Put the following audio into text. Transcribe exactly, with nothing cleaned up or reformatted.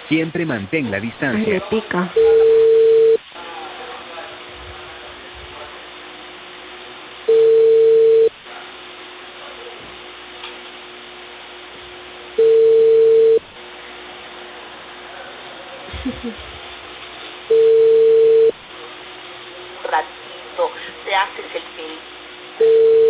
Siempre mantén la Ay, distancia. me pica. Ratito, te haces el feliz.